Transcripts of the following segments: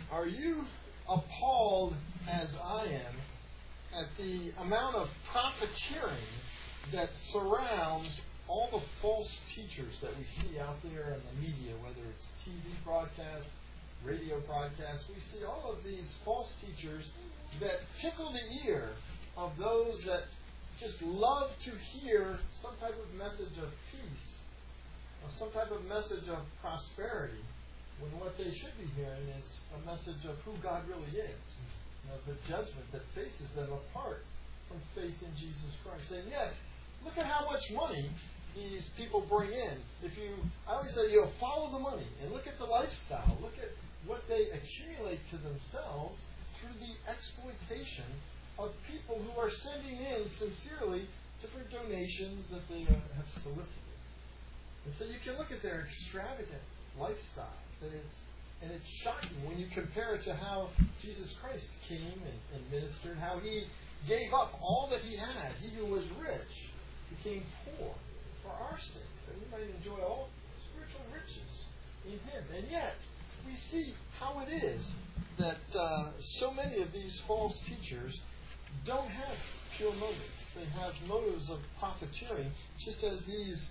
Are you appalled, as I am, at the amount of profiteering that surrounds all the false teachers that we see out there in the media, whether it's TV broadcasts, radio broadcasts? We see all of these false teachers that tickle the ear of those that just love to hear some type of message of peace, or some type of message of prosperity, when what they should be hearing is a message of who God really is, the judgment that faces them apart from faith in Jesus Christ. And yet, look at how much money these people bring in. I always say, follow the money and look at the lifestyle. Look at what they accumulate to themselves through the exploitation of people who are sending in sincerely different donations that they have solicited. And so you can look at their extravagant lifestyles, and it's shocking when you compare it to how Jesus Christ came and ministered, how He gave up all that He had. He who was rich became poor for our sakes, that we might enjoy all spiritual riches in Him. And yet, we see how it is that so many of these false teachers don't have pure motives. They have motives of profiteering, just as these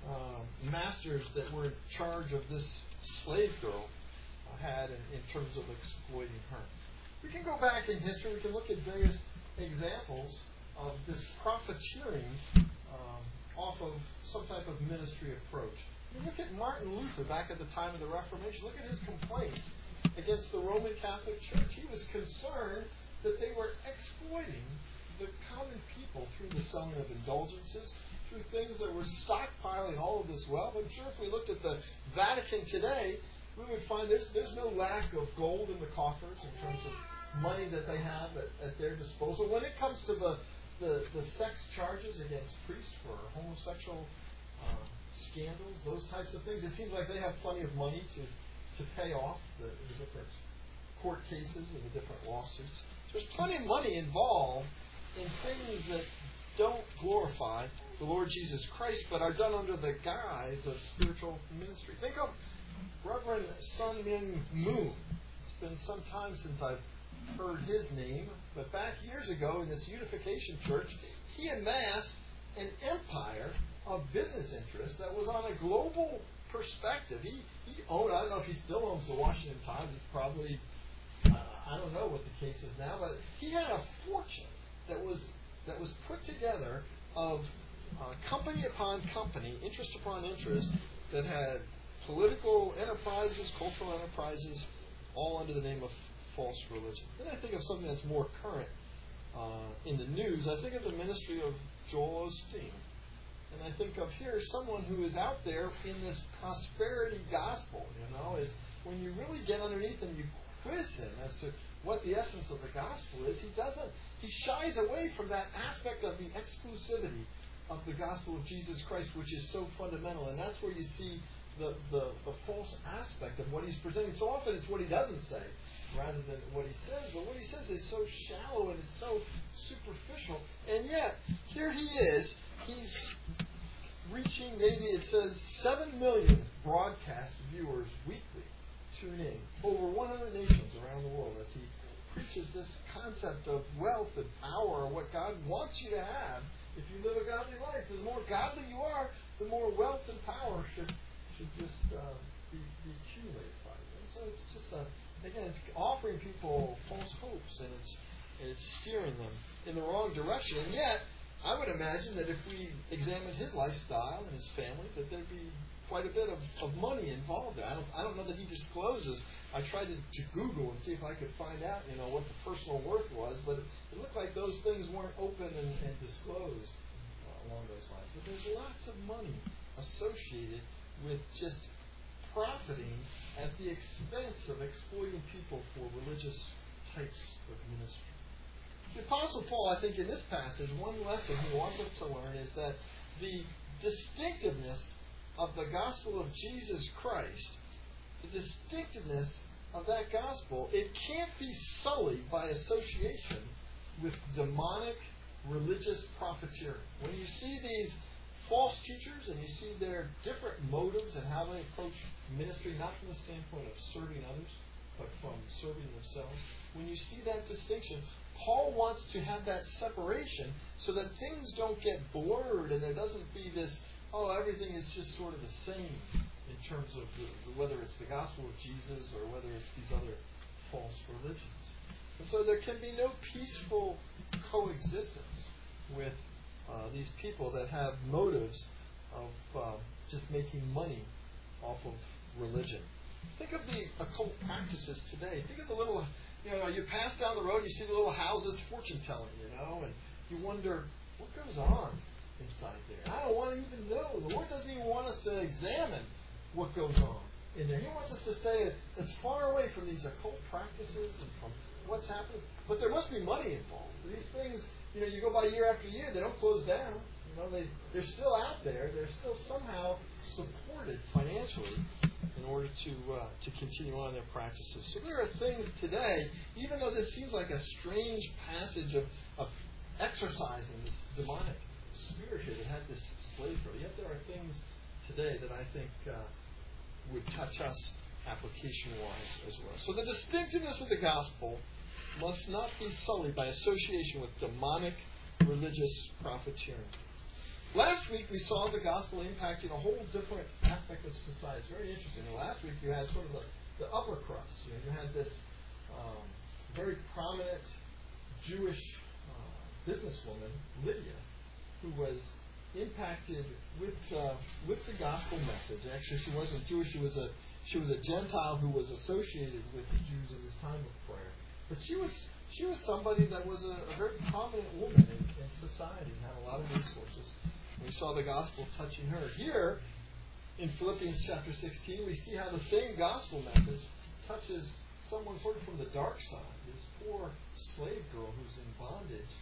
masters that were in charge of this slave girl had in terms of exploiting her. We can go back in history. We can look at various examples of this profiteering off of some type of ministry approach. Look at Martin Luther back at the time of the Reformation. Look at his complaints against the Roman Catholic Church. He was concerned that they were exploiting the common people through the selling of indulgences, through things that were stockpiling all of this wealth. I'm sure if we looked at the Vatican today, we would find there's no lack of gold in the coffers in terms of money that they have at their disposal. When it comes to the sex charges against priests for homosexual scandals, those types of things, it seems like they have plenty of money to pay off the different court cases and the different lawsuits. There's plenty of money involved in things that don't glorify the Lord Jesus Christ, but are done under the guise of spiritual ministry. Think of Reverend Sun Myung Moon. It's been some time since I've heard his name, but back years ago in this Unification Church, he amassed an empire of business interests that was on a global perspective. He owned, I don't know if he still owns the Washington Times, it's probably, I don't know what the case is now, but he had a fortune that was put together of company upon company, interest upon interest, that had political enterprises, cultural enterprises, all under the name of false religion. Then I think of something that's more current in the news. I think of the ministry of Joel Osteen. And I think of here someone who is out there in this prosperity gospel, is when you really get underneath and you quiz him as to what the essence of the gospel is, he shies away from that aspect of the exclusivity of the gospel of Jesus Christ, which is so fundamental. And that's where you see the false aspect of what he's presenting. So often it's what he doesn't say rather than what he says. But what he says is so shallow and it's so superficial. And yet, here he is. He's reaching, maybe it says 7 million broadcast viewers weekly tune in. Over 100 nations around the world as he preaches this concept of wealth and power and what God wants you to have if you live a godly life. The more godly you are, the more wealth and power should just be accumulated by you. And so it's just again, it's offering people false hopes, and it's steering them in the wrong direction. And yet, I would imagine that if we examined his lifestyle and his family, that there'd be quite a bit of money involved there. I don't know that he discloses. I tried to Google and see if I could find out, what the personal worth was, but it looked like those things weren't open and disclosed along those lines. But there's lots of money associated with just profiting at the expense of exploiting people for religious types of ministry. The Apostle Paul, I think, in this passage, one lesson he wants us to learn is that the distinctiveness of the gospel of Jesus Christ, the distinctiveness of that gospel, it can't be sullied by association with demonic religious profiteering. When you see these false teachers and you see their different motives and how they approach ministry, not from the standpoint of serving others, but from serving themselves. When you see that distinction, Paul wants to have that separation so that things don't get blurred and there doesn't be this, everything is just sort of the same in terms of whether it's the gospel of Jesus or whether it's these other false religions. And so there can be no peaceful coexistence with these people that have motives of just making money off of religion. Think of the occult practices today. Think of the little, you pass down the road, you see the little houses fortune telling, and you wonder, what goes on inside there? I don't want to even know. The Lord doesn't even want us to examine what goes on in there. He wants us to stay as far away from these occult practices and from what's happening. But there must be money involved. These things, you go by year after year, they don't close down. They're still out there. They're still somehow supported financially in order to continue on their practices. So there are things today, even though this seems like a strange passage of exercising this demonic spirit here that had this slave girl, yet there are things today that I think would touch us application-wise as well. So the distinctiveness of the gospel must not be sullied by association with demonic religious profiteering. Last week we saw the gospel impacting a whole different aspect of society. It's very interesting. Last week you had sort of the upper crust. You had this very prominent Jewish businesswoman, Lydia, who was impacted with the gospel message. Actually, she wasn't Jewish. She was a Gentile who was associated with the Jews in this time of prayer. But she was somebody that was a very prominent woman in society and had a lot of resources. We saw the gospel touching her. Here, in Philippians chapter 16, we see how the same gospel message touches someone sort of from the dark side. This poor slave girl who's in bondage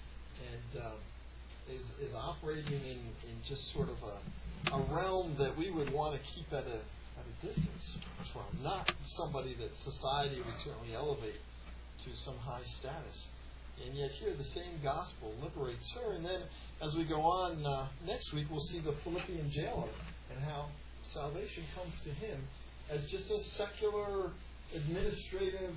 and is operating in just sort of a realm that we would want to keep at a distance from. Not somebody that society would certainly elevate to some high status. And yet here the same gospel liberates her. And then as we go on next week, we'll see the Philippian jailer and how salvation comes to him as just a secular, administrative,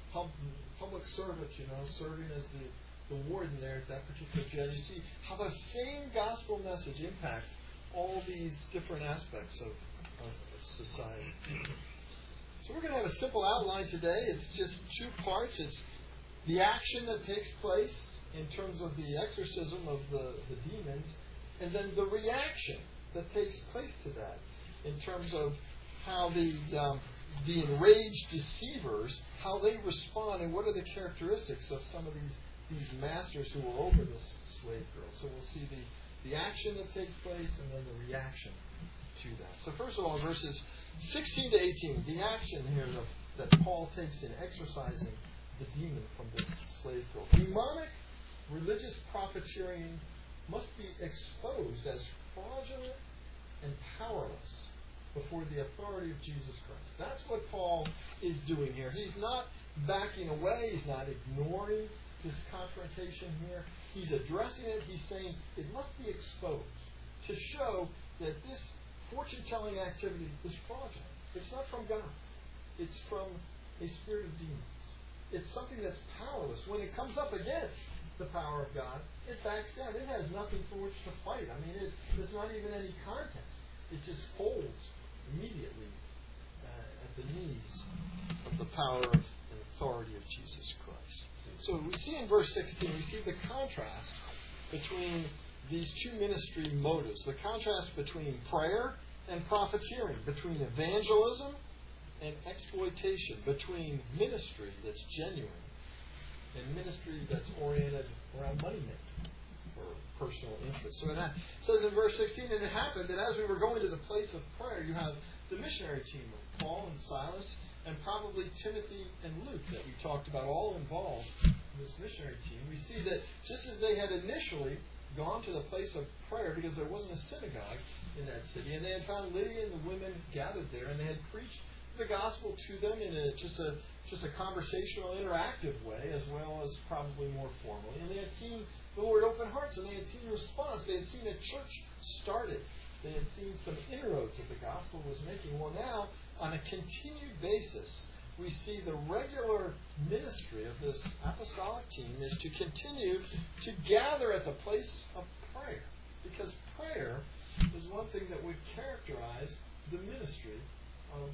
public servant, serving as the warden there at that particular jail. You see how the same gospel message impacts all these different aspects of society. So we're going to have a simple outline today. It's just two parts. It's the action that takes place in terms of the exorcism of the demons, and then the reaction that takes place to that in terms of how the enraged deceivers, how they respond, and what are the characteristics of some of these masters who were over this slave girl. So we'll see the action that takes place and then the reaction to that. So first of all, verses 16 to 18, the action here that Paul takes in exorcising the demon from this slave girl. Demonic religious profiteering must be exposed as fraudulent and powerless before the authority of Jesus Christ. That's what Paul is doing here. He's not backing away. He's not ignoring this confrontation here. He's addressing it. He's saying it must be exposed to show that this fortune-telling activity is fraudulent. It's not from God. It's from a spirit of demons. It's something that's powerless. When it comes up against the power of God, it backs down. It has nothing for which to fight. I mean, there's not even any contest. It just folds immediately at the knees of the power and authority of Jesus Christ. So we see in verse 16, we see the contrast between these two ministry motives, the contrast between prayer and profiteering, between evangelism and exploitation, between ministry that's genuine and ministry that's oriented around money making for personal interest. So it says in verse 16, and it happened that as we were going to the place of prayer, you have the missionary team of Paul and Silas, and probably Timothy and Luke that we talked about, all involved in this missionary team. We see that just as they had initially gone to the place of prayer because there wasn't a synagogue in that city, and they had found Lydia and the women gathered there, and they had preached the gospel to them in just a conversational, interactive way, as well as probably more formally. And they had seen the Lord open hearts, and they had seen response. They had seen a church started. They had seen some inroads that the gospel was making. Well, now, on a continued basis, we see the regular ministry of this apostolic team is to continue to gather at the place of prayer. Because prayer is one thing that would characterize the ministry of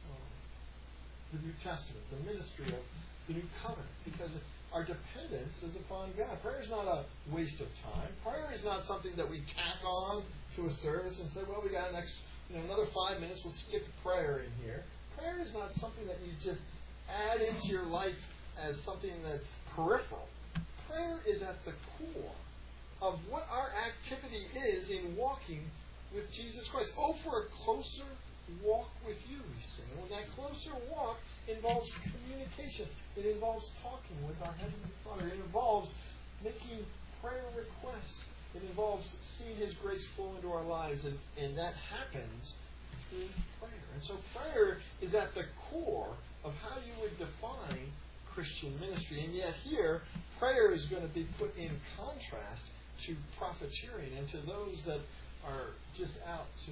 the New Testament, the ministry of the New Covenant. Because our dependence is upon God. Prayer is not a waste of time. Prayer is not something that we tack on to a service and say, well, we got another 5 minutes, we'll stick prayer in here. Prayer is not something that you just add into your life as something that's peripheral. Prayer is at the core of what our activity is in walking with Jesus Christ. Oh, for a closer walk with you, we sing. And when that closer walk involves communication, it involves talking with our Heavenly Father. It involves making prayer requests. It involves seeing His grace flow into our lives, and that happens through prayer. And so prayer is at the core of how you would define Christian ministry. And yet here, prayer is going to be put in contrast to profiteering and to those that are just out to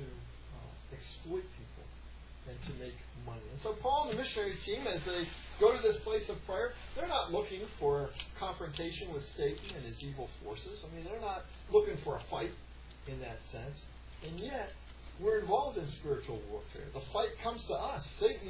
exploit people and to make money. And so Paul and the missionary team, as they go to this place of prayer, they're not looking for confrontation with Satan and his evil forces. I mean, they're not looking for a fight in that sense. And yet, we're involved in spiritual warfare. The fight comes to us.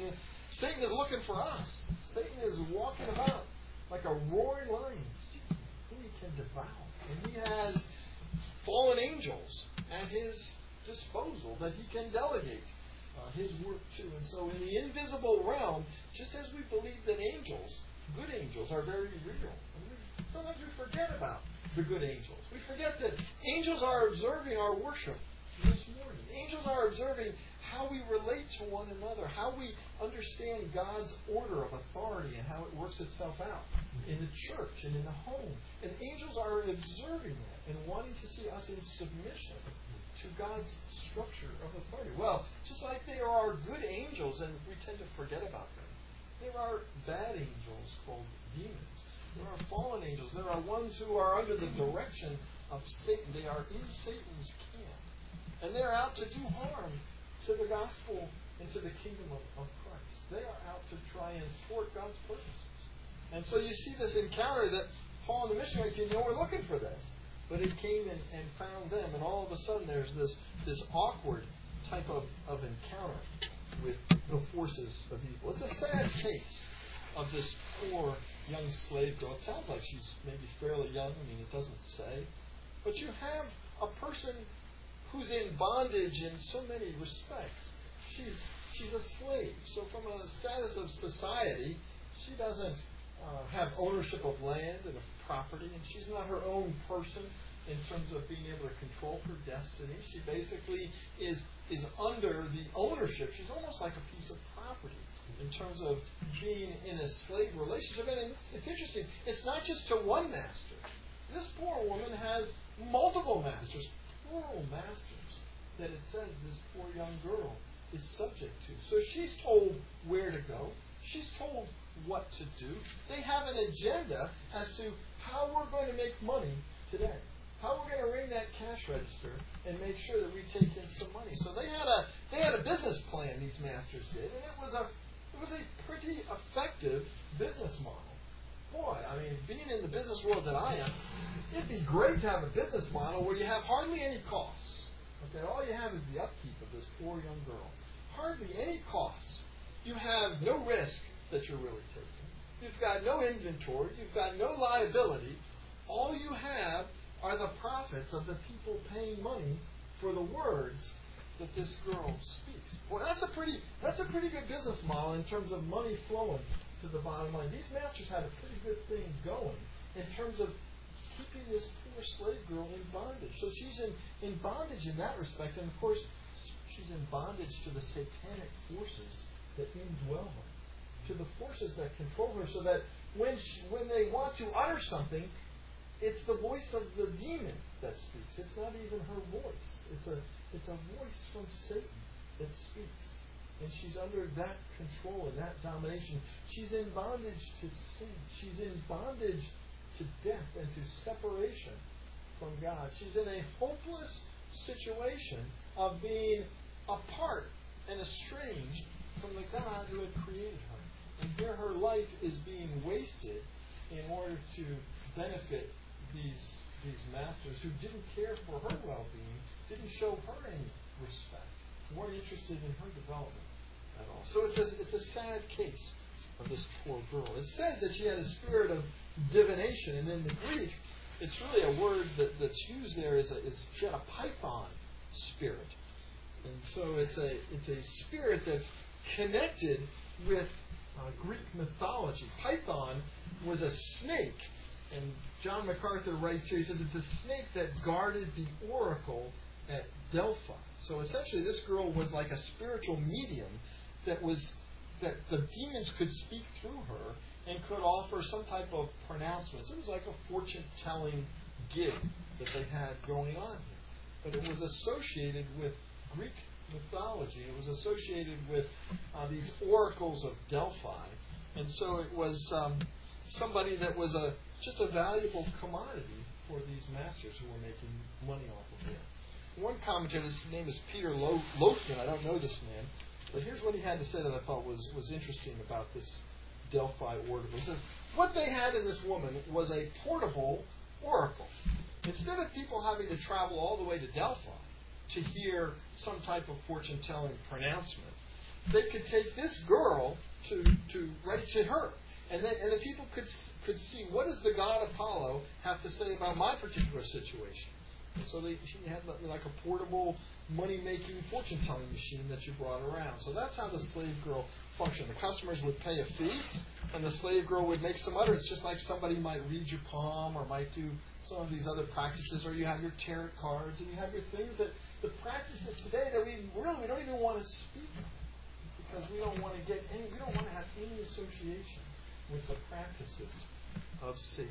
Satan is looking for us. Satan is walking about like a roaring lion, seeking who he can devour. And he has fallen angels at his disposal that he can delegate his work to. And so in the invisible realm, just as we believe that angels, good angels, are very real, sometimes we forget about the good angels. We forget that angels are observing our worship this morning. Angels are observing how we relate to one another, how we understand God's order of authority and how it works itself out in the church and in the home. And angels are observing that and wanting to see us in submission to God's structure of authority. Well, just like there are good angels, and we tend to forget about them, there are bad angels called demons. There are fallen angels. There are ones who are under the direction of Satan. They are in Satan's camp. And they're out to do harm to the gospel and to the kingdom of Christ. They are out to try and thwart God's purposes. And so you see this encounter that Paul and the missionary team, we're looking for this. But it came and found them, and all of a sudden there's this awkward type of encounter with the forces of evil. It's a sad case of this poor young slave girl. It sounds like she's maybe fairly young. I mean, it doesn't say. But you have a person who's in bondage in so many respects. She's a slave. So from a status of society, she doesn't have ownership of land and of property, and she's not her own person in terms of being able to control her destiny. She basically is under the ownership. She's almost like a piece of property in terms of being in a slave relationship. And it's interesting. It's not just to one master. This poor woman has multiple masters, plural masters, that it says this poor young girl is subject to. So she's told where to go. She's told what to do. They have an agenda as to how we're going to make money today. How we're going to ring that cash register and make sure that we take in some money. So they had a business plan, these masters did, and it was a pretty effective business model. Boy, I mean, being in the business world that I am, it'd be great to have a business model where you have hardly any costs. Okay, all you have is the upkeep of this poor young girl. Hardly any costs. You have no risk that you're really taking. You've got no inventory. You've got no liability. All you have are the profits of the people paying money for the words that this girl speaks. Well, that's a pretty good business model in terms of money flowing to the bottom line. These masters had a pretty good thing going in terms of keeping this poor slave girl in bondage. So she's in bondage in that respect, and of course she's in bondage to the satanic forces that indwell her, to the forces that control her, so that when they want to utter something, it's the voice of the demon that speaks. It's not even her voice. It's a voice from Satan that speaks. And she's under that control and that domination. She's in bondage to sin. She's in bondage to death and to separation from God. She's in a hopeless situation of being apart and estranged from the God who had created her and life is being wasted in order to benefit these masters who didn't care for her well-being, didn't show her any respect, weren't interested in her development at all. So it's a sad case of this poor girl. It says that she had a spirit of divination, and in the Greek, it's really a word that's used there is she had a python spirit, and so it's a spirit that's connected with Greek mythology. Python was a snake, and John MacArthur writes here, he says it's a snake that guarded the oracle at Delphi. So essentially this girl was like a spiritual medium that the demons could speak through her and could offer some type of pronouncements. It was like a fortune-telling gig that they had going on here. But it was associated with Greek mythology. It was associated with these oracles of Delphi. And so it was somebody that was just a valuable commodity for these masters who were making money off of it. One commentator, his name is Peter Lothman, I don't know this man, but here's what he had to say that I thought was interesting about this Delphi oracle. He says, what they had in this woman was a portable oracle. Instead of people having to travel all the way to Delphi to hear some type of fortune-telling pronouncement, they could take this girl to right to her. And the people could see, what does the god Apollo have to say about my particular situation? And so she had like a portable money-making fortune-telling machine that you brought around. So that's how the slave girl functioned. The customers would pay a fee, and the slave girl would make some utterance, just like somebody might read your palm or might do some of these other practices, or you have your tarot cards, and you have your things that the practices today that we don't even want to speak of, because we don't want to have any association with the practices of Satan.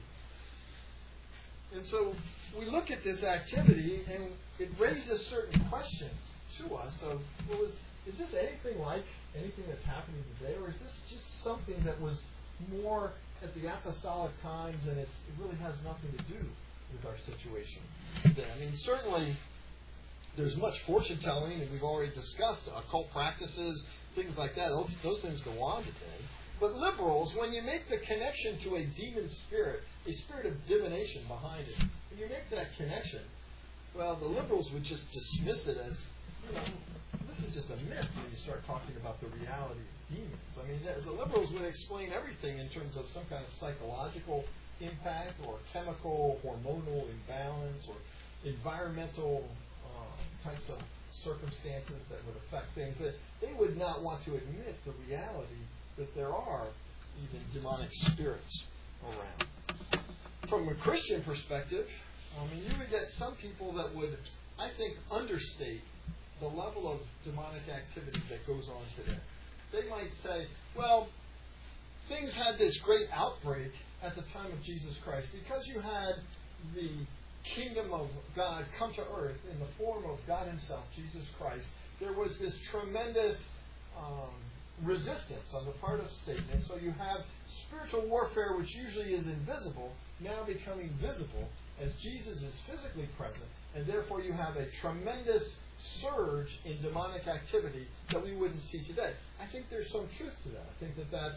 And so we look at this activity, and it raises certain questions to us of, well, is this anything like anything that's happening today, or is this just something that was more at the apostolic times, and it really has nothing to do with our situation today? I mean, certainly there's much fortune-telling, and we've already discussed occult practices, things like that. Those things go on today. But liberals, when you make the connection to a demon spirit, a spirit of divination behind it, when you make that connection, well, the liberals would just dismiss it as, this is just a myth when you start talking about the reality of demons. I mean, the liberals would explain everything in terms of some kind of psychological impact or chemical, hormonal imbalance or environmental types of circumstances that would affect things. That they would not want to admit the reality that there are even demonic spirits around. From a Christian perspective, you would get some people that would, I think, understate the level of demonic activity that goes on today. They might say, well, things had this great outbreak at the time of Jesus Christ because you had the kingdom of God come to earth in the form of God Himself, Jesus Christ. There was this tremendous resistance on the part of Satan. And so you have spiritual warfare, which usually is invisible, now becoming visible as Jesus is physically present. And therefore you have a tremendous surge in demonic activity that we wouldn't see today. I think there's some truth to that. I think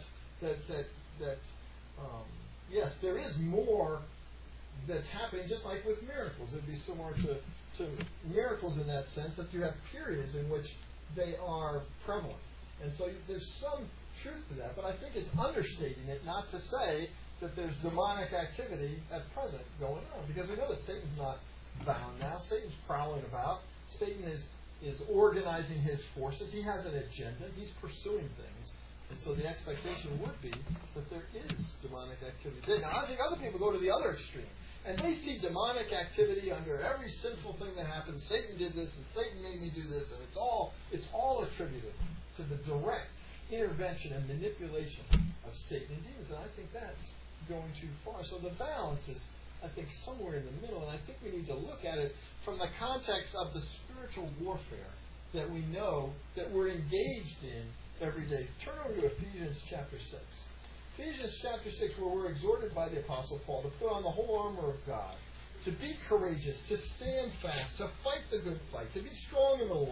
yes, there is more that's happening, just like with miracles. It would be similar to miracles in that sense, that you have periods in which they are prevalent. And so there's some truth to that, but I think it's understating it not to say that there's demonic activity at present going on, because we know that Satan's not bound now. Satan's prowling about. Satan is organizing his forces. He has an agenda. He's pursuing things. And so the expectation would be that there is demonic activity. Now, I think other people go to the other extreme, and they see demonic activity under every sinful thing that happens. Satan did this, and Satan made me do this, and it's all attributed to the direct intervention and manipulation of Satan and demons. And I think that's going too far. So the balance is, I think, somewhere in the middle. And I think we need to look at it from the context of the spiritual warfare that we know that we're engaged in every day. Turn over to Ephesians chapter 6. Ephesians chapter 6, where we're exhorted by the Apostle Paul to put on the whole armor of God, to be courageous, to stand fast, to fight the good fight, to be strong in the Lord,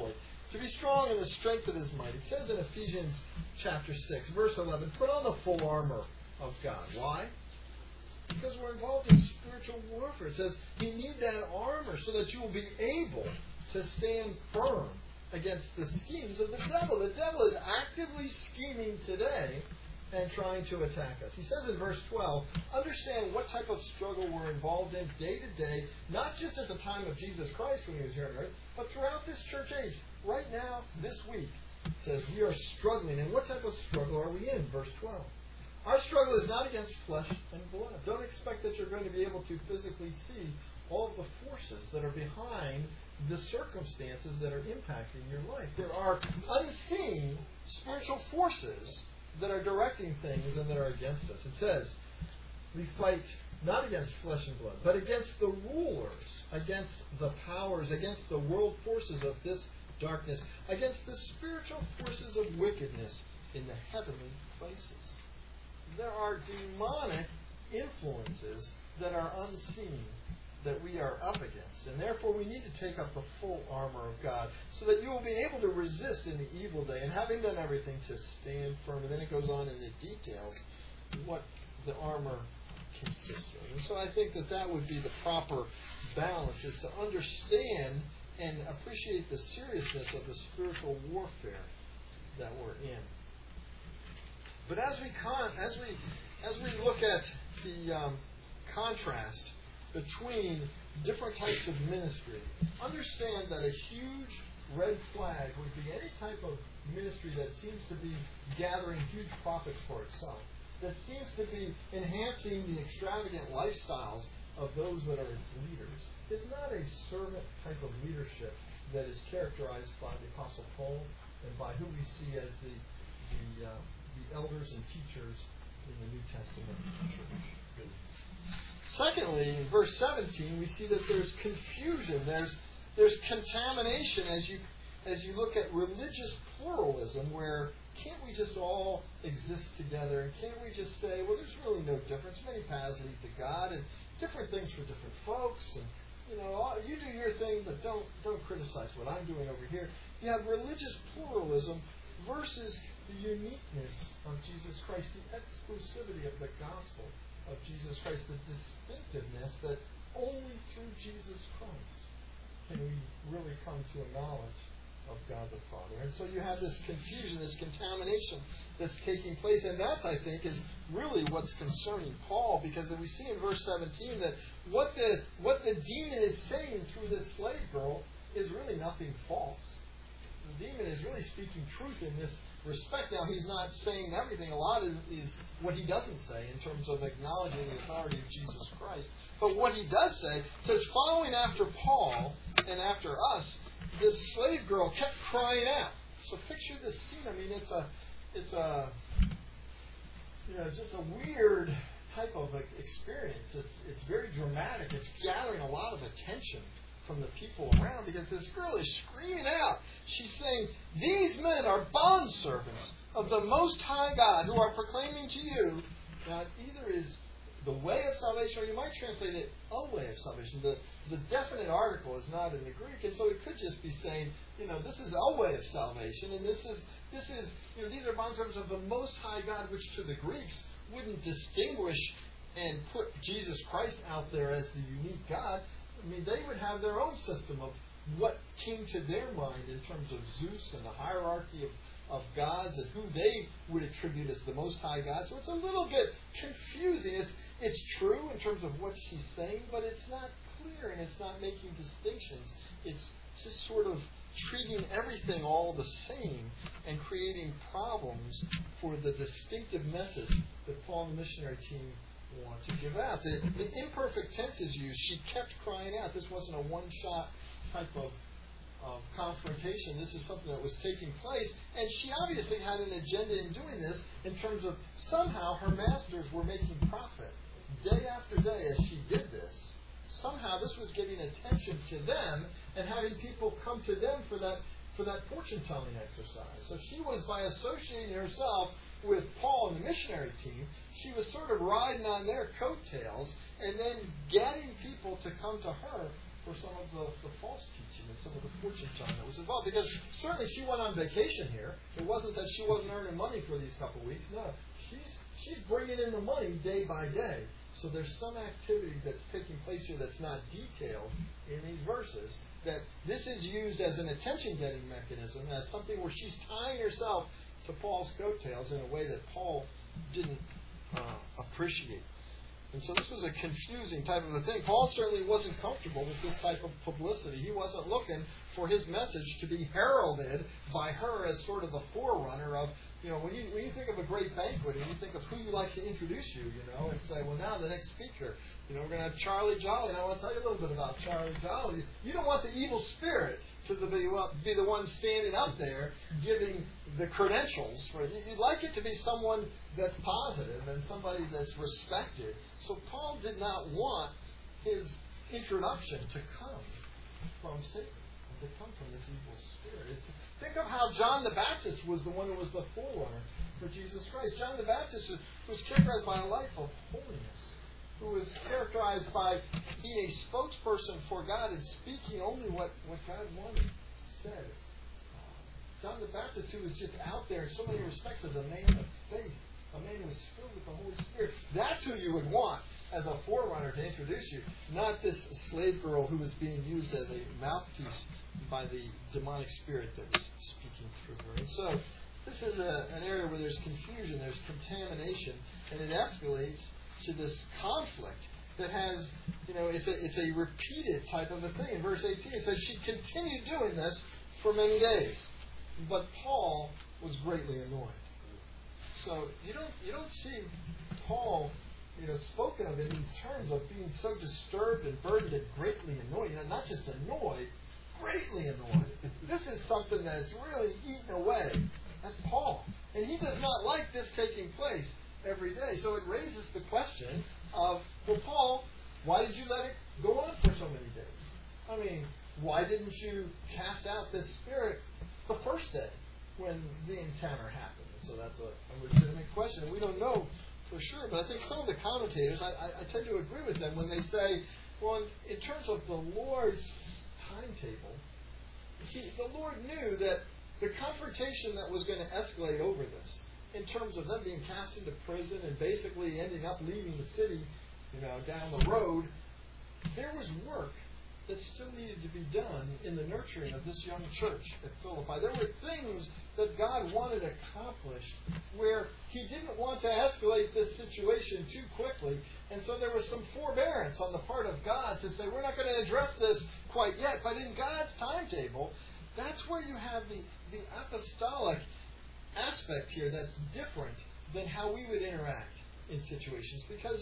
To be strong in the strength of his might. It says in Ephesians chapter 6, verse 11, put on the full armor of God. Why? Because we're involved in spiritual warfare. It says you need that armor so that you will be able to stand firm against the schemes of the devil. The devil is actively scheming today and trying to attack us. He says in verse 12, understand what type of struggle we're involved in day to day, not just at the time of Jesus Christ when he was here on earth, but throughout this church age. Right now, this week, it says we are struggling. And what type of struggle are we in? Verse 12. Our struggle is not against flesh and blood. Don't expect that you're going to be able to physically see all of the forces that are behind the circumstances that are impacting your life. There are unseen spiritual forces that are directing things and that are against us. It says, we fight not against flesh and blood, but against the rulers, against the powers, against the world forces of this darkness, against the spiritual forces of wickedness in the heavenly places. There are demonic influences that are unseen that we are up against. And therefore we need to take up the full armor of God so that you will be able to resist in the evil day, and having done everything, to stand firm. And then it goes on in the details what the armor consists of. And so I think that would be the proper balance, is to understand and appreciate the seriousness of the spiritual warfare that we're in. But as we look at the contrast between different types of ministry, understand that a huge red flag would be any type of ministry that seems to be gathering huge profits for itself, that seems to be enhancing the extravagant lifestyles of those that are its leaders. It's not a servant type of leadership that is characterized by the Apostle Paul and by who we see as the elders and teachers in the New Testament church. Secondly, in verse 17, we see that there's confusion. There's contamination as you look at religious pluralism, where can't we just all exist together, and can't we just say, well, there's really no difference. Many paths lead to God, and different things for different folks, and you do your thing, but don't criticize what I'm doing over here. You have religious pluralism versus the uniqueness of Jesus Christ, the exclusivity of the gospel of Jesus Christ, the distinctiveness that only through Jesus Christ can we really come to a knowledge of God the Father. And so you have this confusion, this contamination that's taking place, and that, I think, is really what's concerning Paul, because we see in verse 17 that what the demon is saying through this slave girl is really nothing false. The demon is really speaking truth in this respect. Now, he's not saying everything. A lot is what he doesn't say in terms of acknowledging the authority of Jesus Christ. But what he does say, says, following after Paul and after us, this slave girl kept crying out. So picture this scene. I mean, it's just a weird type of experience. It's very dramatic. It's gathering a lot of attention from the people around, because this girl is screaming out. She's saying, these men are bondservants of the Most High God, who are proclaiming to you. Now, either is the way of salvation, or you might translate it, a way of salvation. The definite article is not in the Greek, and so it could just be saying, this is a way of salvation, and this is these are bondservants of the Most High God, which to the Greeks wouldn't distinguish and put Jesus Christ out there as the unique God. I mean, they would have their own system of what came to their mind in terms of Zeus and the hierarchy of gods, and who they would attribute as the Most High God. So it's a little bit confusing. It's true in terms of what she's saying, but it's not clear, and it's not making distinctions. It's just sort of treating everything all the same and creating problems for the distinctive message that Paul and the missionary team want to give out. The imperfect tense is used. She kept crying out. This wasn't a one-shot type of confrontation. This is something that was taking place, and she obviously had an agenda in doing this in terms of somehow her masters were making profit day after day as she did this. Somehow this was getting attention to them and having people come to them for that fortune-telling exercise. So she was, by associating herself with Paul and the missionary team, she was sort of riding on their coattails and then getting people to come to her for some of the false teaching and some of the fortune telling that was involved. Because certainly she went on vacation here. It wasn't that she wasn't earning money for these couple of weeks. No, she's bringing in the money day by day. So there's some activity that's taking place here that's not detailed in these verses. That this is used as an attention-getting mechanism, as something where she's tying herself to Paul's coattails in a way that Paul didn't appreciate. And so this was a confusing type of a thing. Paul certainly wasn't comfortable with this type of publicity. He wasn't looking for his message to be heralded by her as sort of the forerunner of, when you think of a great banquet and you think of who you like to introduce you, and say, well, now the next speaker, we're going to have Charlie Jolly, and I want to tell you a little bit about Charlie Jolly. You don't want the evil spirit to be the one standing up there giving the credentials for it. You'd like it to be someone that's positive and somebody that's respected. So Paul did not want his introduction to come from Satan, to come from this evil spirit. Think of how John the Baptist was the one who was the forerunner for Jesus Christ. John the Baptist was characterized by a life of holiness, who was characterized by being a spokesperson for God and speaking only what God wanted, said. John the Baptist, who was just out there in so many respects as a man of faith, a man who was filled with the Holy Spirit. That's who you would want as a forerunner to introduce you, not this slave girl who was being used as a mouthpiece by the demonic spirit that was speaking through her. And so this is an area where there's confusion, there's contamination, and it escalates to this conflict that has, it's a repeated type of a thing. In verse 18 it says, she continued doing this for many days. But Paul was greatly annoyed. So you don't see Paul, spoken of in these terms of being so disturbed and burdened and greatly annoyed. Not just annoyed, greatly annoyed. This is something that's really eaten away at Paul. And he does not like this taking place every day. So it raises the question of, well, Paul, why did you let it go on for so many days? Why didn't you cast out this spirit the first day when the encounter happened? And so that's a legitimate question. And we don't know for sure, but I think some of the commentators, I tend to agree with them when they say, well, in terms of the Lord's timetable, the Lord knew that the confrontation that was going to escalate over this, in terms of them being cast into prison and basically ending up leaving the city, down the road, there was work that still needed to be done in the nurturing of this young church at Philippi. There were things that God wanted accomplished where He didn't want to escalate this situation too quickly. And so there was some forbearance on the part of God to say, we're not going to address this quite yet. But in God's timetable, that's where you have the apostolic aspect here that's different than how we would interact in situations. Because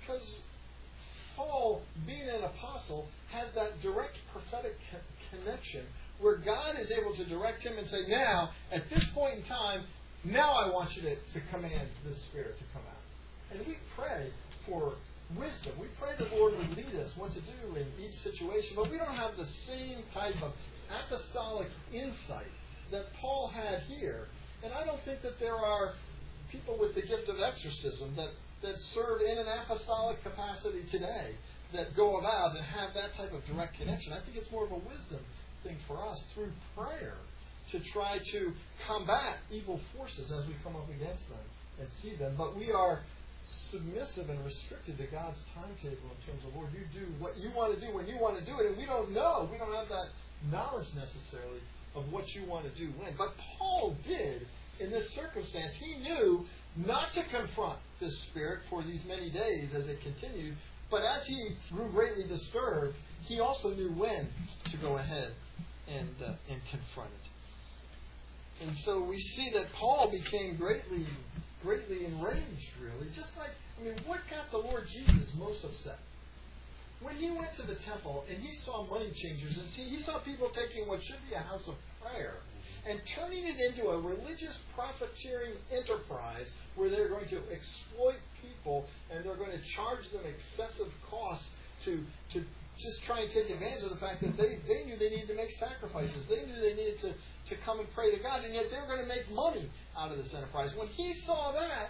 Paul, being an apostle, has that direct prophetic connection where God is able to direct him and say, now, at this point in time, now I want you to command this spirit to come out. And we pray for wisdom. We pray the Lord would lead us what to do in each situation, but we don't have the same type of apostolic insight that Paul had here. And I don't think that there are people with the gift of exorcism that serve in an apostolic capacity today that go about and have that type of direct connection. I think it's more of a wisdom thing for us through prayer to try to combat evil forces as we come up against them and see them. But we are submissive and restricted to God's timetable in terms of, Lord, you do what you want to do when you want to do it. And we don't know. We don't have that knowledge necessarily of what you want to do when. But Paul did in this circumstance. He knew not to confront this spirit for these many days as it continued, but as he grew greatly disturbed, he also knew when to go ahead and confront it. And so we see that Paul became greatly enraged, really. Just like, what got the Lord Jesus most upset? When he went to the temple and he saw money changers, and he saw people taking what should be a house of prayer and turning it into a religious profiteering enterprise where they're going to exploit people and they're going to charge them excessive costs to just try and take advantage of the fact that they knew they needed to make sacrifices. They knew they needed to come and pray to God, and yet they were going to make money out of this enterprise. When he saw that,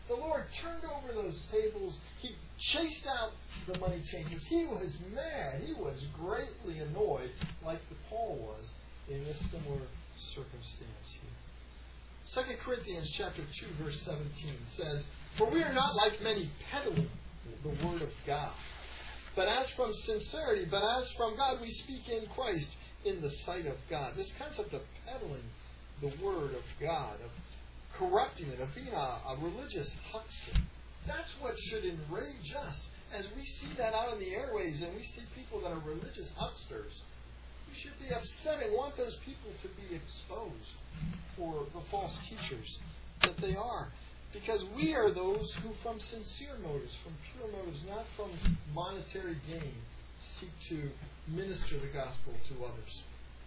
The Lord turned over those tables. He chased out the money changers. He was mad. He was greatly annoyed, like Paul was in this similar circumstance here. 2 Corinthians chapter 2, verse 17 says, "For we are not like many peddling the word of God, but as from sincerity, but as from God we speak in Christ in the sight of God." This concept of peddling the word of God, of corrupting it, of being a religious huckster, that's what should enrage us. As we see that out in the airways and we see people that are religious hucksters, we should be upset and want those people to be exposed for the false teachers that they are. Because we are those who, from sincere motives, from pure motives, not from monetary gain, seek to minister the gospel to others.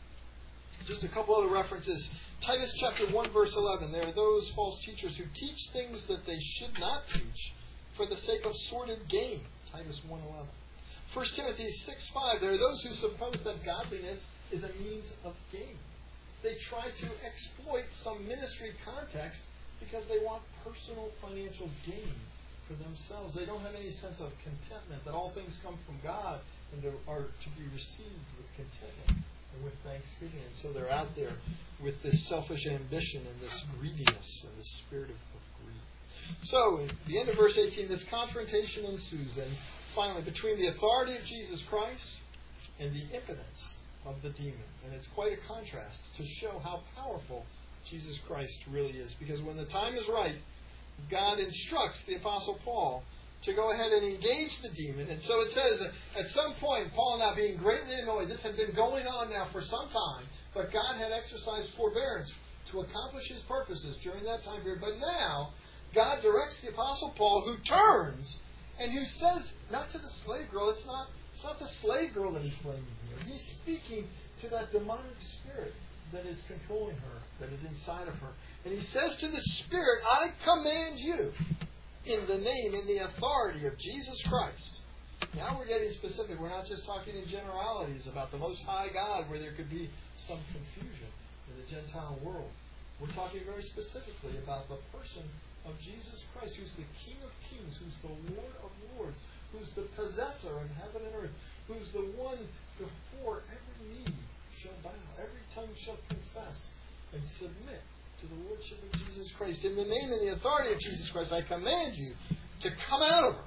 Just a couple other references. Titus chapter 1, verse 11. There are those false teachers who teach things that they should not teach for the sake of sordid gain. Titus 1:11. 1 Timothy 6:5. There are those who suppose that godliness is a means of gain. They try to exploit some ministry context because they want personal financial gain for themselves. They don't have any sense of contentment, that all things come from God and are to be received with contentment and with thanksgiving. And so they're out there with this selfish ambition and this greediness and this spirit of greed. So, at the end of verse 18, this confrontation ensues then, finally, between the authority of Jesus Christ and the impotence of the demon. And it's quite a contrast to show how powerful Jesus Christ really is. Because when the time is right, God instructs the Apostle Paul to go ahead and engage the demon. And so it says, at some point, Paul now being greatly annoyed, this had been going on now for some time, but God had exercised forbearance to accomplish his purposes during that time period. But now, God directs the Apostle Paul, who turns and who says, not to the slave girl, it's not the slave girl that he's blaming here. He's speaking to that demonic spirit that is controlling her, that is inside of her. And he says to the spirit, "I command you in the name, in the authority of Jesus Christ." Now we're getting specific. We're not just talking in generalities about the Most High God where there could be some confusion in the Gentile world. We're talking very specifically about the person of Jesus Christ, who's the King of Kings, who's the Lord of Lords, who's the possessor in heaven and earth, who's the one before every knee shall bow, every tongue shall confess and submit to the Lordship of Jesus Christ. In the name and the authority of Jesus Christ, I command you to come out of her.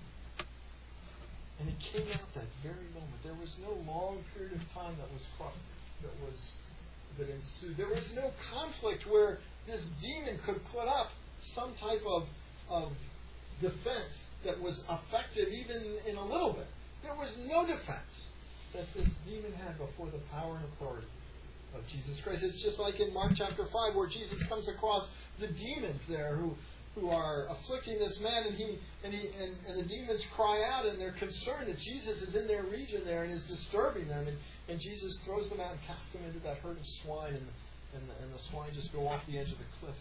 And it came out that very moment. There was no long period of time that ensued. There was no conflict where this demon could put up some type of defense that was effective even in a little bit. There was no defense that this demon had before the power and authority of Jesus Christ. It's just like in Mark chapter 5 where Jesus comes across the demons there who are afflicting this man, and the demons cry out and they're concerned that Jesus is in their region there and is disturbing them, and Jesus throws them out and casts them into that herd of swine, and the swine just go off the edge of the cliff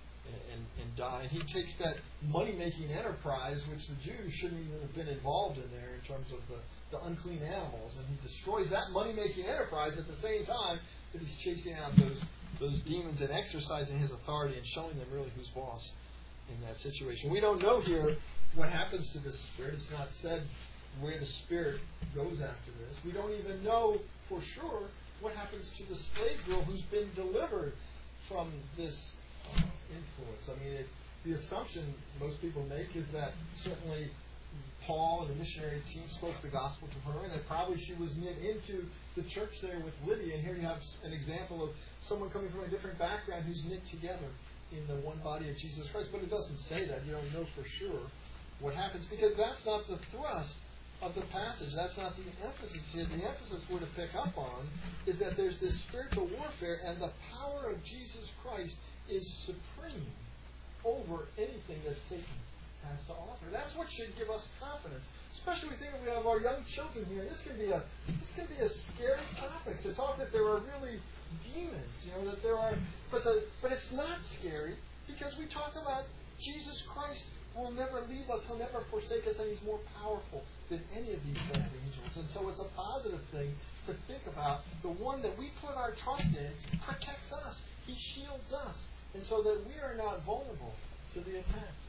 and die. And he takes that money-making enterprise, which the Jews shouldn't even have been involved in there in terms of the unclean animals, and he destroys that money-making enterprise at the same time that he's chasing out those demons and exercising his authority and showing them really who's boss in that situation. We don't know here what happens to this spirit. It's not said where the spirit goes after this. We don't even know for sure what happens to the slave girl who's been delivered from this influence. I mean, the assumption most people make is that certainly Paul and the missionary team spoke the gospel to her, and that probably she was knit into the church there with Lydia. And here you have an example of someone coming from a different background who's knit together in the one body of Jesus Christ. But it doesn't say that. You don't know for sure what happens, because that's not the thrust of the passage. That's not the emphasis here. The emphasis we're to pick up on is that there's this spiritual warfare, and the power of Jesus Christ is supreme over anything that Satan has to offer. That's what should give us confidence, especially we think we have our young children here. This can be a scary topic to talk that there are really demons, that there are, but it's not scary because we talk about Jesus Christ will never leave us, he'll never forsake us, and he's more powerful than any of these bad angels. And so it's a positive thing to think about. The one that we put our trust in protects us. He shields us. And so that we are not vulnerable to the attacks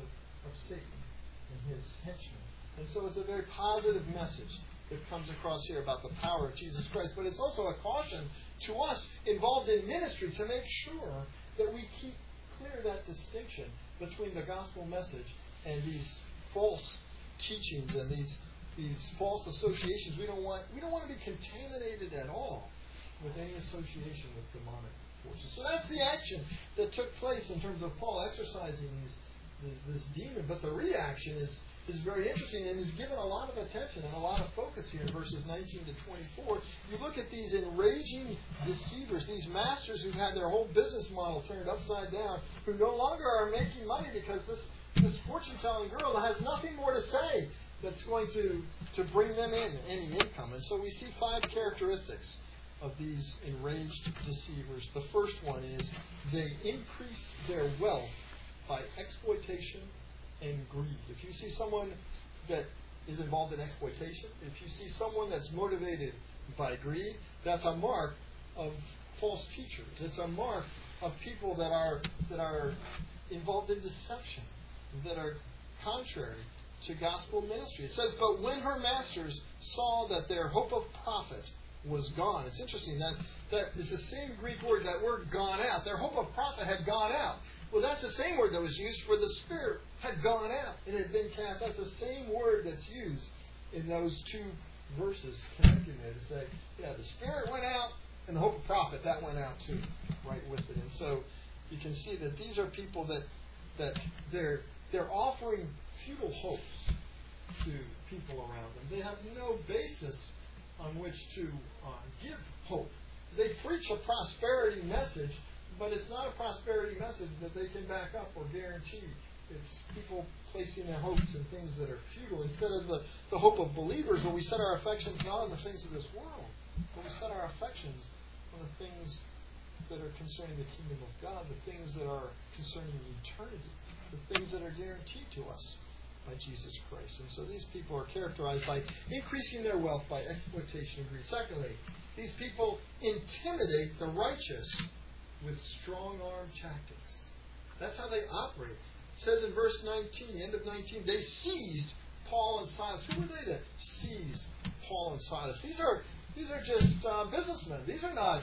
of Satan and his henchmen. And so it's a very positive message that comes across here about the power of Jesus Christ. But it's also a caution to us involved in ministry to make sure that we keep clear that distinction between the gospel message and these false teachings and these false associations. We don't want to be contaminated at all with any association with demonic forces. So that's the action that took place in terms of Paul exorcising this demon. But the reaction is very interesting and is given a lot of attention and a lot of focus here in verses 19 to 24. You look at these enraging deceivers, these masters who've had their whole business model turned upside down, who no longer are making money because this fortune-telling girl has nothing more to say that's going to bring them in any income. And so we see 5 characteristics of these enraged deceivers. The first one is they increase their wealth by exploitation and greed. If you see someone that is involved in exploitation, if you see someone that's motivated by greed, that's a mark of false teachers. It's a mark of people that are involved in deception, that are contrary to gospel ministry. It says, but when her masters saw that their hope of profit was gone. It's interesting that is the same Greek word, that word gone out. Their hope of profit had gone out. Well, that's the same word that was used for the spirit had gone out and had been cast out. That's the same word that's used in those 2 verses connected there to say, the spirit went out and the hope of profit, that went out too, right with it. And so you can see that these are people that they're offering futile hopes to people around them. They have no basis on which to give hope. They preach a prosperity message, but it's not a prosperity message that they can back up or guarantee. It's people placing their hopes in things that are futile instead of the hope of believers, where we set our affections not on the things of this world, but we set our affections on the things that are concerning the kingdom of God, the things that are concerning eternity, the things that are guaranteed to us by Jesus Christ. And so these people are characterized by increasing their wealth by exploitation and greed. Secondly, these people intimidate the righteous with strong-arm tactics. That's how they operate. It says in verse 19, the end of 19, they seized Paul and Silas. Who were they to seize Paul and Silas? These are just businessmen. These are not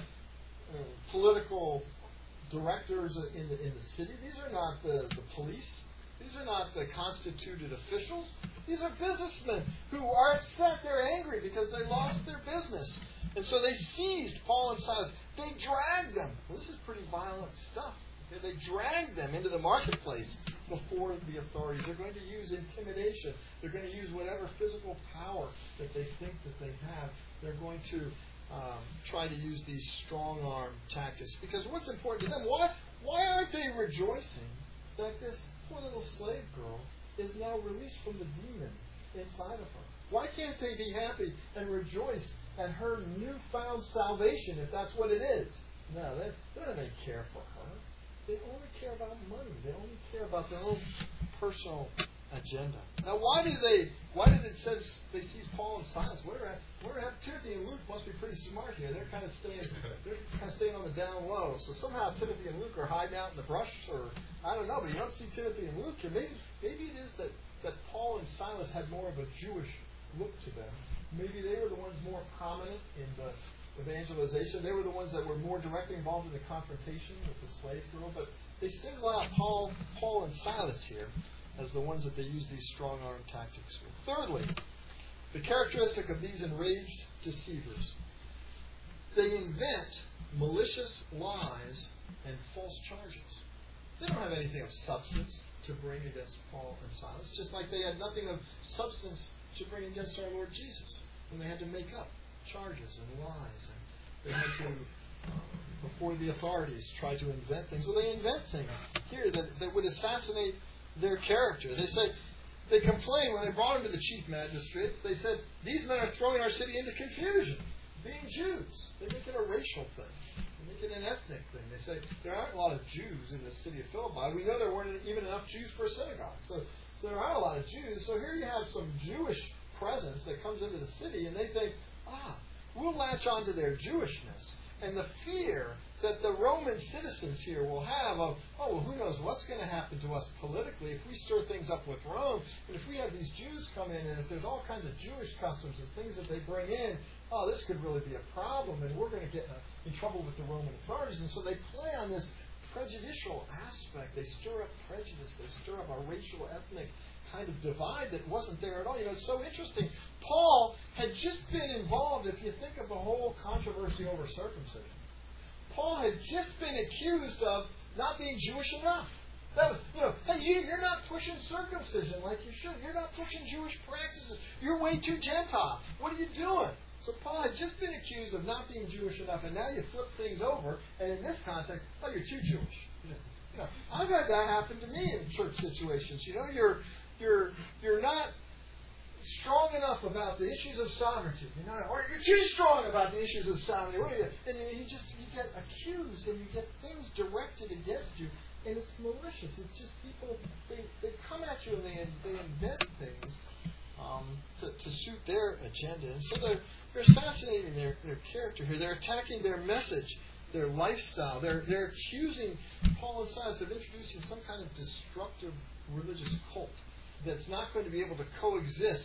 political directors in the city. These are not the police. These are not the constituted officials. These are businessmen who are upset. They're angry because they lost their business. And so they seized Paul and Silas. They dragged them. Well, this is pretty violent stuff. Okay? They dragged them into the marketplace before the authorities. They're going to use intimidation. They're going to use whatever physical power that they think that they have. They're going to try to use these strong-arm tactics. Because what's important to them, why aren't they rejoicing that this poor little slave girl is now released from the demon inside of her? Why can't they be happy and rejoice at her newfound salvation, if that's what it is? No, they don't really care for her. They only care about money. They only care about their own personal agenda. Now, why did it say they seized Paul and Silas? Timothy and Luke must be pretty smart here. They're kind of staying on the down low. So somehow Timothy and Luke are hiding out in the brush, or I don't know. But you don't see Timothy and Luke here. Maybe it is that Paul and Silas had more of a Jewish look to them. Maybe they were the ones more prominent in the evangelization. They were the ones that were more directly involved in the confrontation with the slave girl. But they single out Paul and Silas here as the ones that they use these strong-arm tactics with. Thirdly, the characteristic of these enraged deceivers, they invent malicious lies and false charges. They don't have anything of substance to bring against Paul and Silas, just like they had nothing of substance to bring against our Lord Jesus. And they had to make up charges and lies. And they had to, before the authorities, try to invent things. Well, they invent things here that would assassinate their character. They complain when they brought him to the chief magistrates. They said, these men are throwing our city into confusion, being Jews. They make it a racial thing. They make it an ethnic thing. They say, there aren't a lot of Jews in the city of Philippi. We know there weren't even enough Jews for a synagogue. So there aren't a lot of Jews. So here you have some Jewish presence that comes into the city, and they think, we'll latch on to their Jewishness, And the fear that the Roman citizens here will have of, oh, well, who knows what's going to happen to us politically if we stir things up with Rome, and if we have these Jews come in, and if there's all kinds of Jewish customs and things that they bring in, oh, this could really be a problem, and we're going to get in trouble with the Roman authorities. And so they play on this prejudicial aspect. They stir up prejudice. They stir up a racial, ethnic kind of divide that wasn't there at all. You know, it's so interesting. Paul had just been involved, if you think of the whole controversy over circumcision. Paul had just been accused of not being Jewish enough. That was, hey, you're not pushing circumcision like you should. You're not pushing Jewish practices. You're way too Gentile. What are you doing? So Paul had just been accused of not being Jewish enough, and now you flip things over, and in this context, oh, you're too Jewish. I've had that happen to me in church situations. You're not strong enough about the issues of sovereignty, or you're too strong about the issues of sovereignty. And you get accused, and you get things directed against you, and it's malicious. It's just people, they come at you and they invent things to suit their agenda. And so they're assassinating their character here. They're attacking their message, their lifestyle. They're accusing Paul and Silas of introducing some kind of destructive religious cult that's not going to be able to coexist,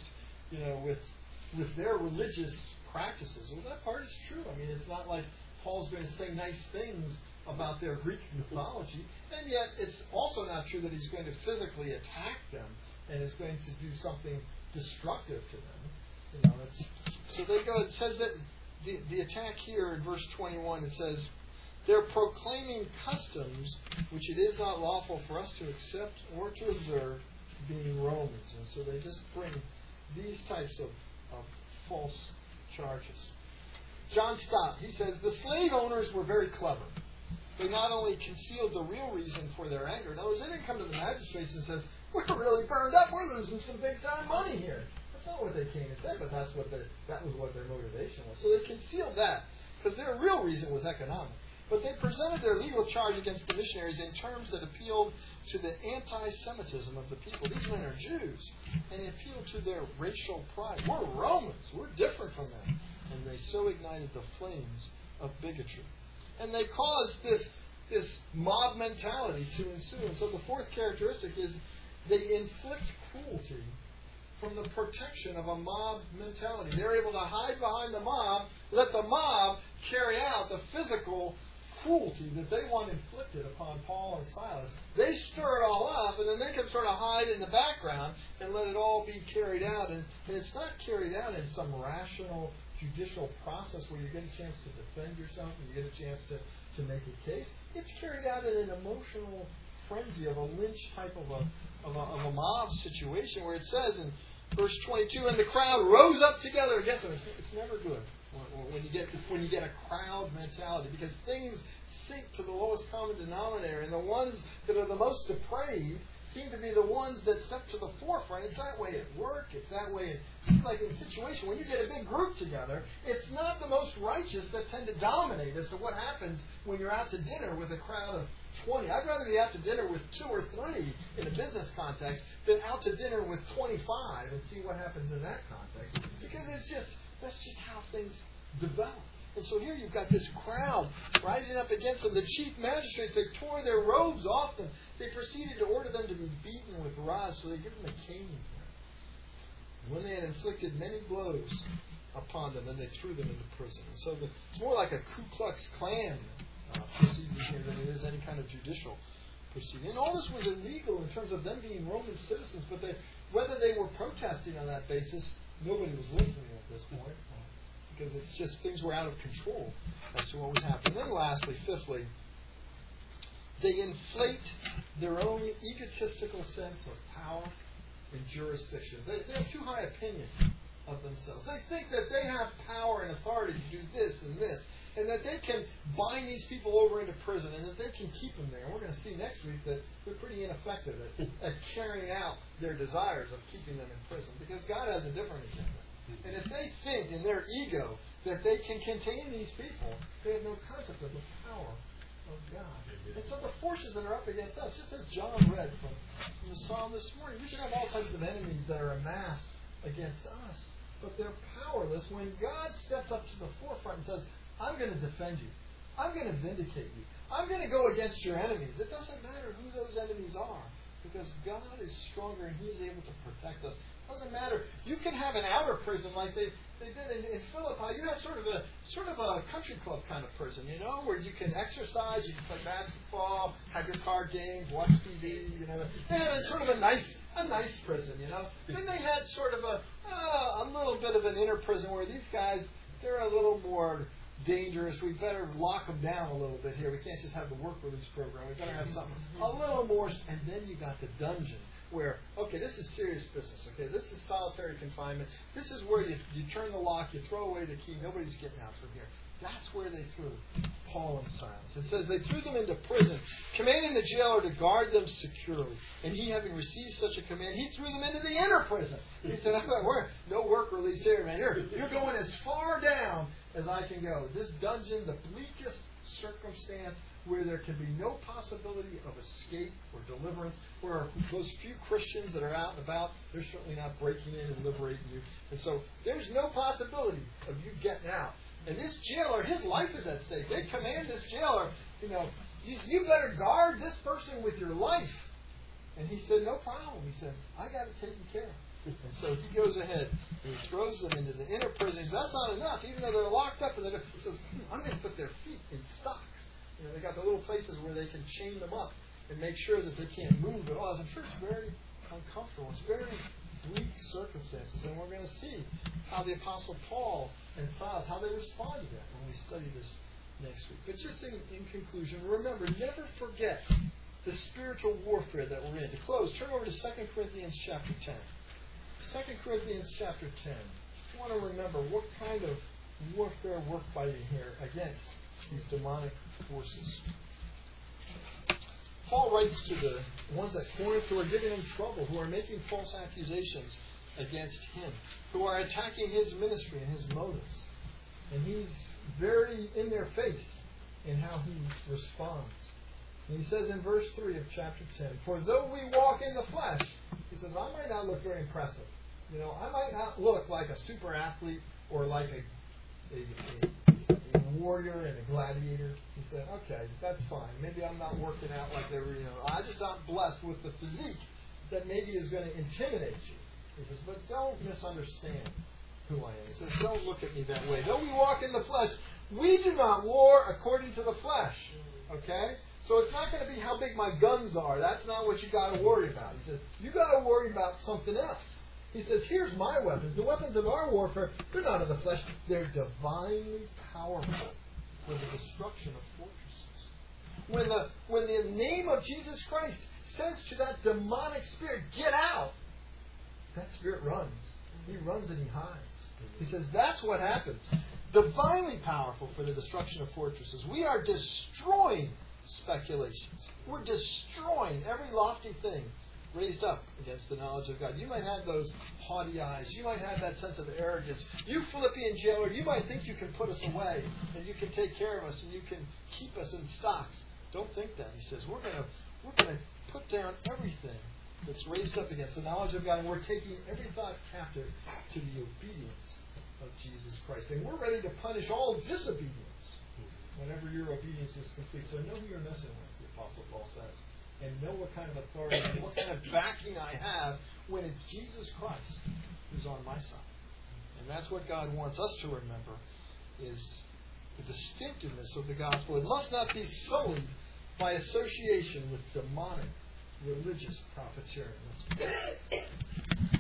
with their religious practices. Well, that part is true. I mean, it's not like Paul's going to say nice things about their Greek mythology, and yet it's also not true that he's going to physically attack them and is going to do something destructive to them. So they go. It says that the attack here in verse 21. It says they're proclaiming customs which it is not lawful for us to accept or to observe, being Romans. And so they just bring these types of false charges. John Stott, he says, the slave owners were very clever. They not only concealed the real reason for their anger. In other words, they didn't come to the magistrates and says, we're really burned up, we're losing some big time money here. That's not what they came and said, but that was what their motivation was. So they concealed that, because their real reason was economic. But they presented their legal charge against the missionaries in terms that appealed to the anti-Semitism of the people. These men are Jews, and they appealed to their racial pride. We're Romans. We're different from them. And they so ignited the flames of bigotry. And they caused this mob mentality to ensue. And so the fourth characteristic is they inflict cruelty from the protection of a mob mentality. They're able to hide behind the mob, let the mob carry out the physical cruelty that they want inflicted upon Paul and Silas. They stir it all up, and then they can sort of hide in the background and let it all be carried out. And it's not carried out in some rational judicial process where you get a chance to defend yourself and you get a chance to make a case. It's carried out in an emotional frenzy of a lynch type of a mob situation, where it says in verse 22, and the crowd rose up together against them. It's never good when you get a crowd mentality, because things sink to the lowest common denominator, and the ones that are the most depraved seem to be the ones that step to the forefront. It's that way at work. It's that way. It seems like in a situation when you get a big group together, it's not the most righteous that tend to dominate as to what happens when you're out to dinner with a crowd of 20. I'd rather be out to dinner with 2 or 3 in a business context than out to dinner with 25 and see what happens in that context, because that's just how things develop. And so here you've got this crowd rising up against them. The chief magistrates, they tore their robes off them. They proceeded to order them to be beaten with rods, so they give them a caning. When they had inflicted many blows upon them, then they threw them into prison. And so it's more like a Ku Klux Klan proceeding here than it is any kind of judicial proceeding. And all this was illegal in terms of them being Roman citizens, but whether they were protesting on that basis, nobody was listening at this point, because it's just things were out of control as to what was happening. And then lastly, fifthly, they inflate their own egotistical sense of power and jurisdiction. They have too high opinion of themselves. They think that they have power and authority to do this and this, and that they can bind these people over into prison, and that they can keep them there. And we're going to see next week that they're pretty ineffective at carrying out their desires of keeping them in prison, because God has a different agenda. And if they think in their ego that they can contain these people, they have no concept of the power of God. And so the forces that are up against us, just as John read from the Psalm this morning, we can have all types of enemies that are amassed against us, but they're powerless when God steps up to the forefront and says, I'm going to defend you. I'm going to vindicate you. I'm going to go against your enemies. It doesn't matter who those enemies are, because God is stronger and He is able to protect us. It doesn't matter. You can have an outer prison like they did in Philippi. You have sort of a country club kind of prison, where you can exercise, you can play basketball, have your card games, watch TV. They had sort of a nice prison. Then they had sort of a little bit of an inner prison where these guys, they're a little more dangerous. We better lock them down a little bit here. We can't just have the work release program. We better have something a little more. And then you got the dungeon, where, okay, this is serious business. Okay, this is solitary confinement. This is where you turn the lock, you throw away the key. Nobody's getting out from here. That's where they threw Paul and Silas. It says they threw them into prison, commanding the jailer to guard them securely. And he, having received such a command, he threw them into the inner prison. He said, no work release here, man. You're going as far down as I can go. This dungeon, the bleakest circumstance where there can be no possibility of escape or deliverance, where those few Christians that are out and about, they're certainly not breaking in and liberating you. And so there's no possibility of you getting out. And this jailer, his life is at stake. They command this jailer, you better guard this person with your life. And he said, no problem. He says, I got it taken care of. And so he goes ahead and he throws them into the inner prison. That's not enough. Even though they're locked up, and he says, I'm going to put their feet in stocks. They got the little places where they can chain them up and make sure that they can't move at all. I'm sure it's very uncomfortable. It's very bleak circumstances. And we're going to see how the Apostle Paul and Silas, how they respond to that when we study this next week. But just in conclusion, remember, never forget the spiritual warfare that we're in. To close, turn over to 2 Corinthians chapter 10. 2 Corinthians chapter 10. You want to remember what kind of warfare we're fighting here against these demonic forces. Paul writes to the ones at Corinth who are giving him trouble, who are making false accusations against him, who are attacking his ministry and his motives. And he's very in their face in how he responds. And he says in verse 3 of chapter 10, for though we walk in the flesh, he says, I might not look very impressive. I might not look like a super athlete or like a warrior and a gladiator. He said, okay, that's fine. Maybe I'm not working out like they were, I just not blessed with the physique that maybe is going to intimidate you. He says, but don't misunderstand who I am. He says, don't look at me that way. Though we walk in the flesh, we do not war according to the flesh. Okay? So it's not going to be how big my guns are. That's not what you got to worry about. He says, you got to worry about something else. He says, here's my weapons. The weapons of our warfare, they're not of the flesh. They're divinely powerful for the destruction of fortresses. When the name of Jesus Christ says to that demonic spirit, get out, that spirit runs. He runs and he hides. He says, that's what happens. Divinely powerful for the destruction of fortresses. We are destroying speculations. We're destroying every lofty thing raised up against the knowledge of God. You might have those haughty eyes. You might have that sense of arrogance. You Philippian jailer, you might think you can put us away and you can take care of us and you can keep us in stocks. Don't think that. He says, we're going to put down everything that's raised up against the knowledge of God, and we're taking every thought captive to the obedience of Jesus Christ. And we're ready to punish all disobedience whenever your obedience is complete. So know who you're messing with, the Apostle Paul says. And know what kind of authority and what kind of backing I have when it's Jesus Christ who's on my side. And that's what God wants us to remember, is the distinctiveness of the gospel. It must not be sullied by association with demonic religious profiteering.